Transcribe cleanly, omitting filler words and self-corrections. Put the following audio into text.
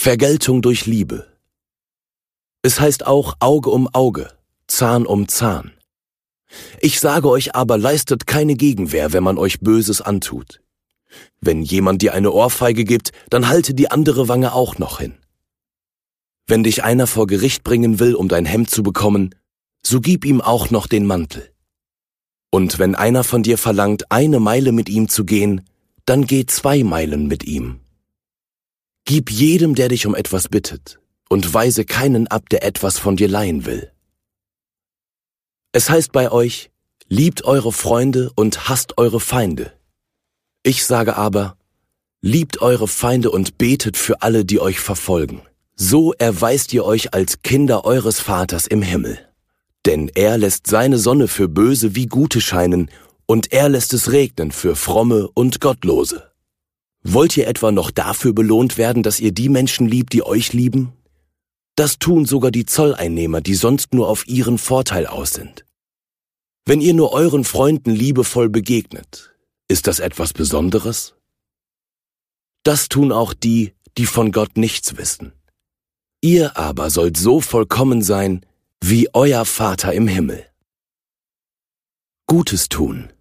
Vergeltung durch Liebe. Es heißt auch Auge um Auge, Zahn um Zahn. Ich sage euch aber, leistet keine Gegenwehr, wenn man euch Böses antut. Wenn jemand dir eine Ohrfeige gibt, dann halte die andere Wange auch noch hin. Wenn dich einer vor Gericht bringen will, um dein Hemd zu bekommen, so gib ihm auch noch den Mantel. Und wenn einer von dir verlangt, 1 Meile mit ihm zu gehen, dann geh 2 Meilen mit ihm. Gib jedem, der dich um etwas bittet, und weise keinen ab, der etwas von dir leihen will. Es heißt bei euch, liebt eure Freunde und hasst eure Feinde. Ich sage aber, liebt eure Feinde und betet für alle, die euch verfolgen. So erweist ihr euch als Kinder eures Vaters im Himmel. Denn er lässt seine Sonne für Böse wie Gute scheinen, und er lässt es regnen für Fromme und Gottlose. Wollt ihr etwa noch dafür belohnt werden, dass ihr die Menschen liebt, die euch lieben? Das tun sogar die Zolleinnehmer, die sonst nur auf ihren Vorteil aus sind. Wenn ihr nur euren Freunden liebevoll begegnet, ist das etwas Besonderes? Das tun auch die, die von Gott nichts wissen. Ihr aber sollt so vollkommen sein, wie euer Vater im Himmel. Gutes tun.